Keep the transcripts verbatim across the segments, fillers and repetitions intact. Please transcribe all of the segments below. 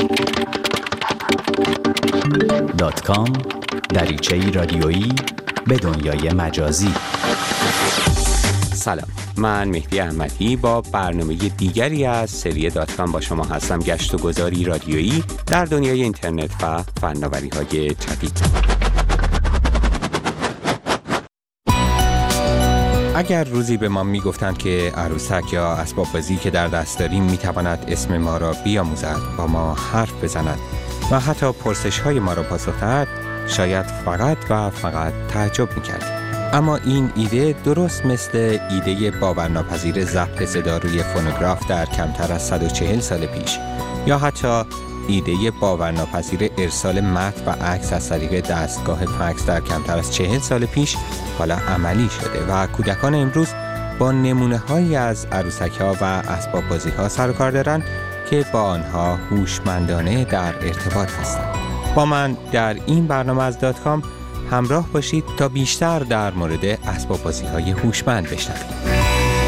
دات کام دریچه‌ای رادیویی به دنیای مجازی. سلام، من مهدی احمدی با برنامه دیگری از سری دات کام با شما هستم. گشت و گذاری رادیویی در دنیای اینترنت و فناوری‌های جدید. اگر روزی به ما میگفتند که عروسک یا اسباب بازی که در دست داریم میتواند اسم ما را بیاموزد، با ما حرف بزند و حتی پرسش های ما را پاسخ دهد، شاید فقط و فقط تعجب میکردیم. اما این ایده درست مثل ایده باورناپذیر ضبط صدا روی فونوگراف در کمتر از صد و چهل سال پیش، یا حتی ایده باورناپذیر ارسال متن و عکس از طریق دستگاه فکس در کمتر از چهل سال پیش حالا عملی شده و کودکان امروز با نمونه‌هایی از عروسک‌ها و اسباب بازی‌ها سر و کار دارند که با آنها هوشمندانه در ارتباط هستند. با من در این برنامه از دات کام همراه باشید تا بیشتر در مورد اسباب بازی‌های هوشمند بشنوید.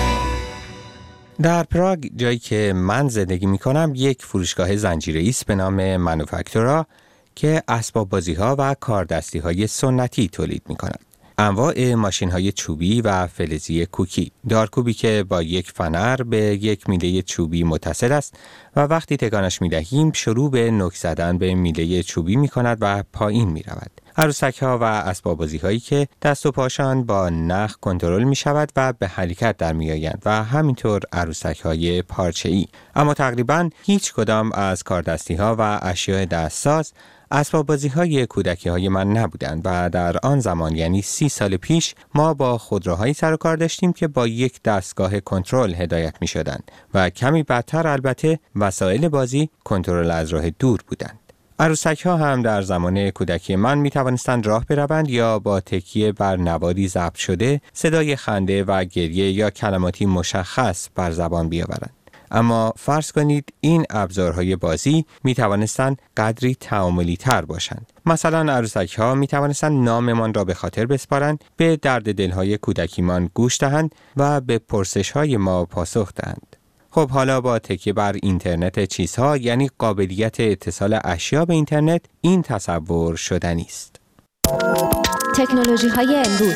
در پراگ، جایی که من زندگی می‌کنم، یک فروشگاه زنجیره‌ای است به نام مانوفکتورا که اسباب بازی‌ها و کاردستی‌های سنتی تولید می‌کند. انواع ماشین‌های چوبی و فلزی کوکی، دارکوبی که با یک فنر به یک میله چوبی متصل است و وقتی تکانش می‌دهیم شروع به نوک زدن به میله چوبی می‌کند و پایین می‌رود. عروسک‌ها و اسباب بازی‌هایی که دست و پاشان با نخ کنترل می‌شود و به حرکت در می‌آیند و همینطور عروسک‌های پارچه‌ای. اما تقریباً هیچ کدام از کاردستی‌ها و اشیاء دستساز اسباب بازی‌های کودکی‌های من نبودند و در آن زمان، یعنی سی سال پیش، ما با خودروهایی سر و کار داشتیم که با یک دستگاه کنترل هدایت می‌شدند و کمی بعدتر البته وسایل بازی کنترل از راه دور بودند. عروسک‌ها هم در زمان کودکی من می‌توانستند راه بروند یا با تکیه بر نواری ضبط شده صدای خنده و گریه یا کلماتی مشخص بر زبان بیاورند. اما فرض کنید این ابزارهای بازی می توانستند قدری تعاملی تر باشند. مثلا عروسک‌ها می توانستند ناممان را به خاطر بسپارند، به درد دلهای کودکیمان گوش دهند و به پرسش‌های ما پاسخ دهند. خب حالا با تکیه بر اینترنت چیزها، یعنی قابلیت اتصال اشیا به اینترنت، این تصور شدنی است. تکنولوژی‌های امروز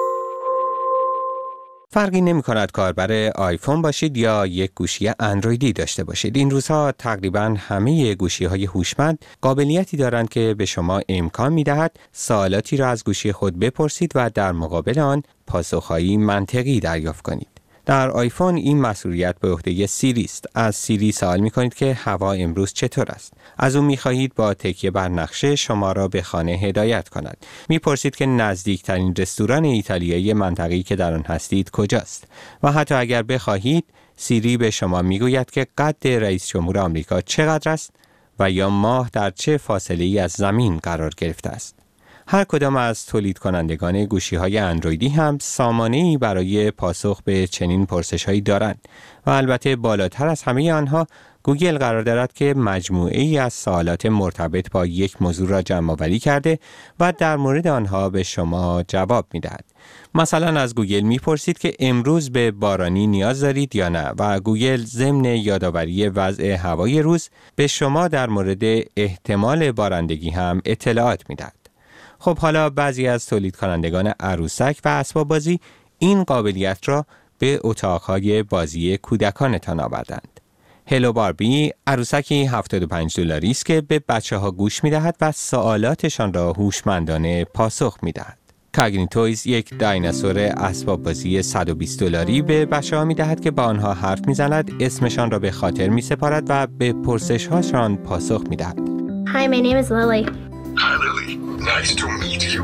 فرقی نمی کند کاربر آیفون باشید یا یک گوشی اندرویدی داشته باشید. این روزها تقریباً همه گوشی‌های هوشمند قابلیتی دارند که به شما امکان می دهد سوالاتی را از گوشی خود بپرسید و در مقابل آن پاسخهایی منطقی دریافت کنید. در آیفون این مسئولیت به عهده سیری است. از سیری سوال می کنید که هوا امروز چطور است. از او می خواهید با تکیه بر نقشه شما را به خانه هدایت کند. می پرسید که نزدیکترین رستوران ایتالیایی منطقه‌ای که در آن هستید کجاست و حتی اگر بخواهید سیری به شما می گوید که قد رئیس جمهور آمریکا چقدر است و یا ماه در چه فاصله‌ای از زمین قرار گرفته است. هر کدام از تولید کنندگان گوشی‌های اندرویدی هم سامانه‌ای برای پاسخ به چنین پرسش‌هایی دارند و البته بالاتر از همه آنها گوگل قرار دارد که مجموعه‌ای از سوالات مرتبط با یک موضوع را جمع‌آوری کرده و در مورد آنها به شما جواب می‌دهد. مثلا از گوگل می‌پرسید که امروز به بارانی نیاز دارید یا نه و گوگل ضمن یادآوری وضع هوای روز به شما در مورد احتمال بارندگی هم اطلاعات می‌دهد. خب حالا بعضی از تولید کنندگان عروسک و اسباب بازی این قابلیت را به اتاقهای بازی کودکانتان آوردند. هلو باربی عروسکی هفتاد و پنج دلاری است که به بچه‌ها گوش می‌دهد و سوالاتشان را هوشمندانه پاسخ می‌دهد. کاگنیتویز یک دایناسور اسباب بازی صد و بیست دلاری به بچه‌ها می‌دهد که با آنها حرف می‌زند، اسمشان را به خاطر می‌سپارد و به پرسش‌هاشان پاسخ می‌دهد. Hi, my name is Lily. Hi, Lily. Nice to meet you.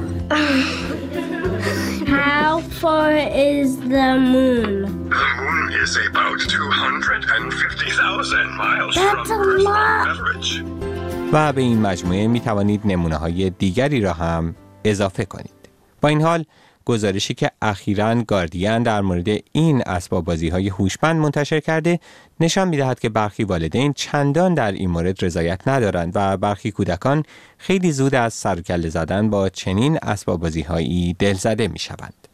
How far is the moon? The moon is about two hundred fifty thousand miles That's from a Earth's lot. average. و به این مجموعه می توانید نمونه‌های دیگری را هم اضافه کنید. با این حال گزارشی که اخیراً گاردین در مورد این اسباب بازی‌های هوشمند منتشر کرده نشان می‌دهد که برخی والدین چندان در این مورد رضایت ندارند و برخی کودکان خیلی زود از سر و کله زدن با چنین اسباب بازی‌هایی دلزده می‌شوند.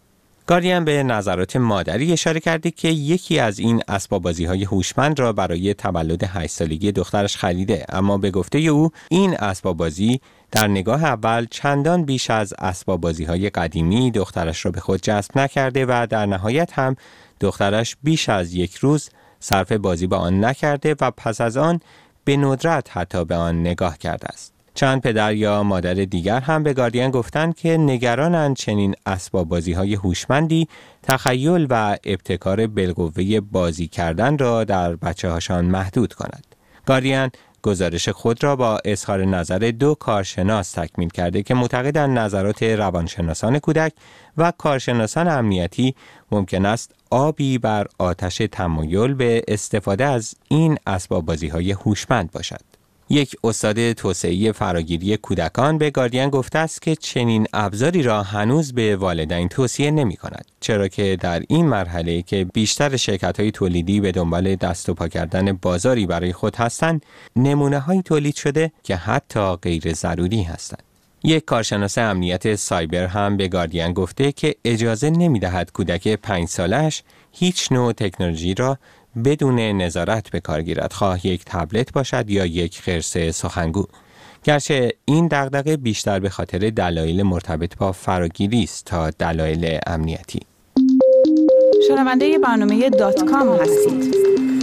گاردین به نظرات مادری اشاره کرده که یکی از این اسباب بازی‌های هوشمند را برای تولد هشت سالگی دخترش خریده، اما به گفته او این اسباب بازی در نگاه اول چندان بیش از اسباب بازی‌های قدیمی دخترش را به خود جذب نکرده و در نهایت هم دخترش بیش از یک روز صرف بازی با آن نکرده و پس از آن به ندرت حتی به آن نگاه کرده است. چند پدر یا مادر دیگر هم به گاردین گفتند که نگرانند چنین اسباب بازی‌های هوشمندی تخیل و ابتکار بالقوه بازی کردن را در بچه‌هاشان محدود کند. گاردین گزارش خود را با اظهار نظر دو کارشناس تکمیل کرده که معتقدند نظرات روانشناسان کودک و کارشناسان امنیتی ممکن است آبی بر آتش تمایل به استفاده از این اسباب بازی‌های هوشمند باشد. یک استاد توسعه فراگیری کودکان به گاردین گفته است که چنین ابزاری را هنوز به والدین توصیه نمی کند، چرا که در این مرحله که بیشتر شرکت‌های تولیدی به دنبال دست و پا کردن بازاری برای خود هستند، نمونه‌هایی تولید شده که حتی غیر ضروری هستند. یک کارشناس امنیت سایبر هم به گاردین گفته که اجازه نمی‌دهد کودک پنج سالش هیچ نوع تکنولوژی را بدون نظارت به کار گیرد، خواه یک تبلت باشد یا یک خرس سخنگو. گرچه این دغدغه بیشتر به خاطر دلایل مرتبط با فراگیری است تا دلایل امنیتی. شنونده برنامه دات کام هستید.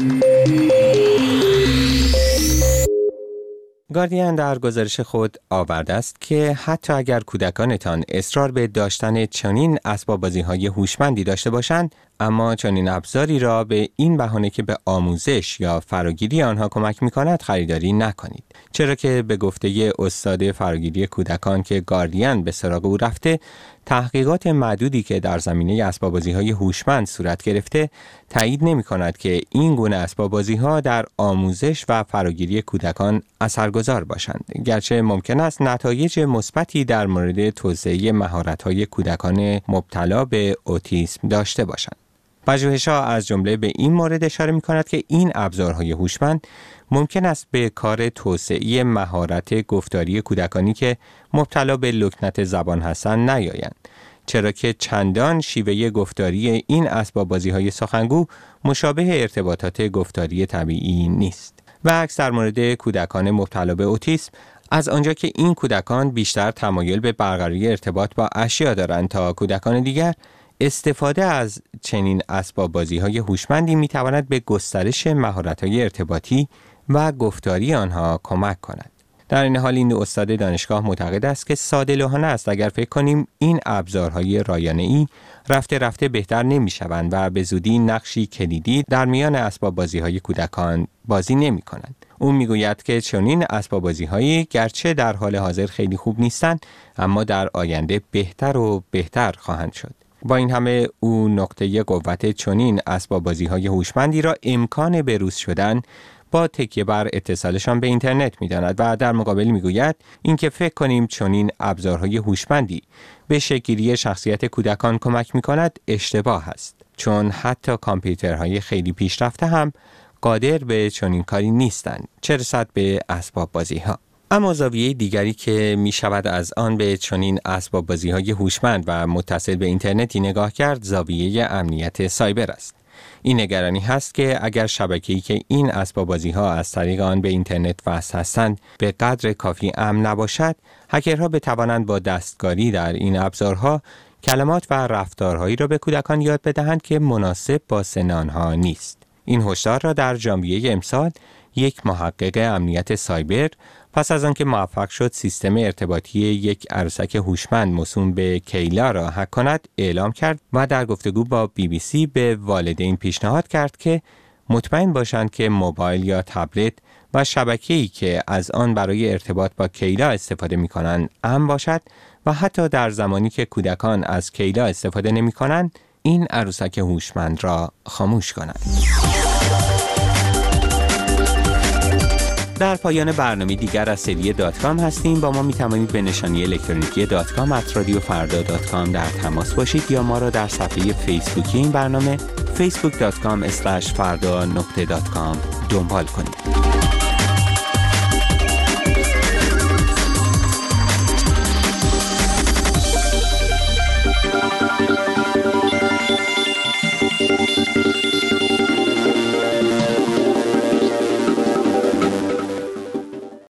گاردین در گزارش خود آورده است که حتی اگر کودکانتان اصرار به داشتن چنین اسباب بازی‌های هوشمندی داشته باشند، اما چنین ابزاری را به این بهانه که به آموزش یا فراگیری آنها کمک می‌کند خریداری نکنید، چرا که به گفته استاد فراگیری کودکان که گاردین به سراغ او رفته، تحقیقات معدودی که در زمینه اسباب بازی‌های هوشمند صورت گرفته تایید نمی‌کند که این گونه اسباب بازی‌ها در آموزش و فراگیری کودکان اثرگذار باشند، گرچه ممکن است نتایج مثبتی در مورد توسعه مهارت‌های کودکان مبتلا به اوتیسم داشته باشند. پژوهش‌ها از جمله به این مورد اشاره می‌کند که این ابزارهای هوشمند ممکن است به کار توسعه مهارت گفتاری کودکانی که مبتلا به لکنت زبان هستند نیایند، چرا که چندان شیوه گفتاری این اسباب بازی‌های سخنگو مشابه ارتباطات گفتاری طبیعی نیست. و عکس در مورد کودکان مبتلا به اوتیسم، از آنجا که این کودکان بیشتر تمایل به برقراری ارتباط با اشیا دارند تا کودکان دیگر، استفاده از چنین اسباب بازی‌های هوشمندی می‌تواند به گسترش مهارت‌های ارتباطی و گفتاری آنها کمک کند. در این حال این استاد دانشگاه معتقد است که ساده‌لوحانه است اگر فکر کنیم این ابزارهای رایانه‌ای رفته رفته بهتر نمی‌شوند و به زودی نقشی کلیدی در میان اسباب بازی‌های کودکان بازی نمی‌کنند. او میگوید که چنین اسباب بازی‌هایی گرچه در حال حاضر خیلی خوب نیستند، اما در آینده بهتر و بهتر خواهند شد. با این همه او نقطه قوت چنین اسباب بازی‌های هوشمندی را امکان بروز شدن با تکیه بر اتصالشان به اینترنت می‌داند و در مقابل می‌گوید اینکه فکر کنیم چنین ابزارهای هوشمندی به شکل‌گیری شخصیت کودکان کمک می‌کند اشتباه است، چون حتی کامپیوترهای خیلی پیشرفته هم قادر به چنین کاری نیستند، چه رسد به اسباب بازی‌ها. اما زاویه دیگری که می شود از آن به چنین اسباب بازی‌های هوشمند و متصل به اینترنتی نگاه کرد، زاویه امنیت سایبر است. این نگرانی هست که اگر شبکه‌ای که این اسباب بازی‌ها از طریق آن به اینترنت وصل هستند به قدر کافی امن نباشد، هکرها بتوانند با دستکاری در این ابزارها کلمات و رفتارهایی را به کودکان یاد بدهند که مناسب با سن آنها نیست. این هشدار را در ژانویه امسال یک محقق امنیت سایبر پس از آنکه موفق شد سیستم ارتباطی یک عروسک هوشمند موسوم به کیلا را هک کند اعلام کرد و در گفتگو با بی بی سی به والدین پیشنهاد کرد که مطمئن باشند که موبایل یا تبلت و شبکه‌ای که از آن برای ارتباط با کیلا استفاده می‌کنند امن باشد و حتی در زمانی که کودکان از کیلا استفاده نمی‌کنند این عروسک هوشمند را خاموش کنند. در پایان برنامه دیگر از سری دات کام هستیم. با ما می توانید به نشانی الکترونیکی دات کام ات رادیو فردا دات کام در تماس باشید یا ما را در صفحه فیسبوکی این برنامه فیسبوک دات کام اسلش فردا نقطه دات کام دنبال کنید.